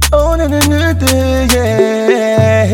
Oh, no, no, no, no, yeah.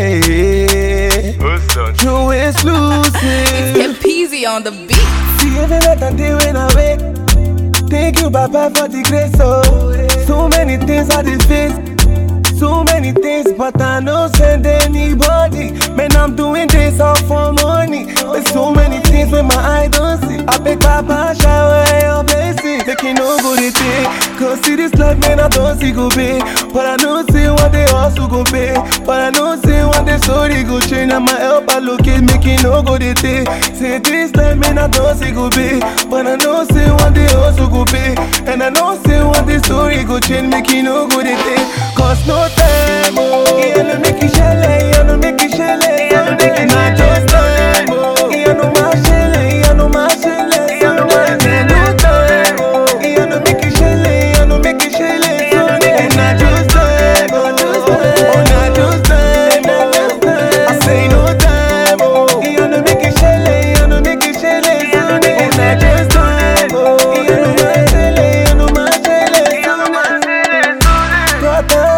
Joe is losing. Get peasy on the beat. See every night and day when I wake. Thank you, Baba, for the grace. So many things I did face. So many things, but I no send anybody. Man, I'm doing this all for money. There's so many things when my eye don't see. I beg Papa, shower your blessing. Making no good it take. Cause see this life, man, I don't see go pay. But I know see one day also go pay. But I know see one day story go change. And my help I locate, making no good it take. Say this life, man, I don't see go pay. But I know see one day also go pay. And I know see one day story go change, making no good it take. Cause no time, oh, no make it shele, no make it shele, no make it not just time, oh, no my shele, no my shele, no my no time, oh, no make it shele, no make it shele, no make it not just time, oh, not just time, I say no time, oh, no make it shele, no make it shele, no make it not just time, oh, no my shele, no my shele, no my shele, brother.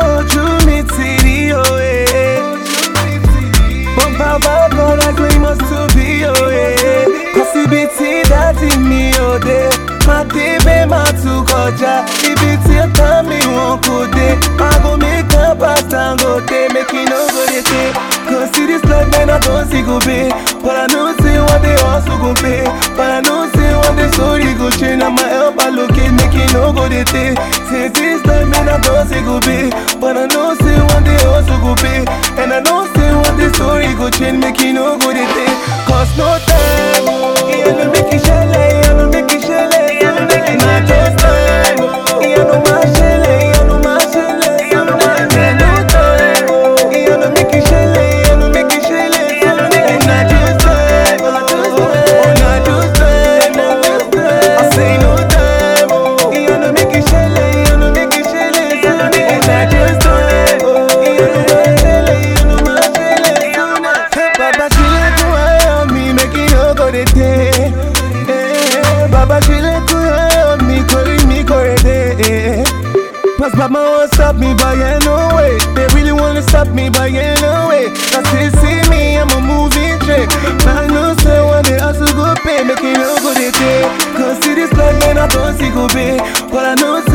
Ibiti that in me oh day, my baby my too koja. Ibiti a time me won't go day. I go make a pass and go day, making no go day. Cause see this life man I don't see go pay, but I know see what they also go pay. But I know see what they story go change. And my help I locate, making no go day. Say this life man I don't see go pay, but I know see what they also go pay. And I know see what the story go change, making no go day. Cause no time, no make it shele, no make it shele, no make it not just time, no my shele, no my shele, no my no time, no make it shele, no make it shele, no make it not just time, not just time, I say no time, no make it shele, no make it shele, no make it not just time, no my shele, no my shele, Baba shele to I me making no go de day. Baba she let go me, carry me, day. Plus Baba won't stop me by no way. They really wanna stop me by no way. Cause they see me, I'm a moving trick. I know say one day I should go pay, making no good day. Cause see this life man I don't see go pay. But I know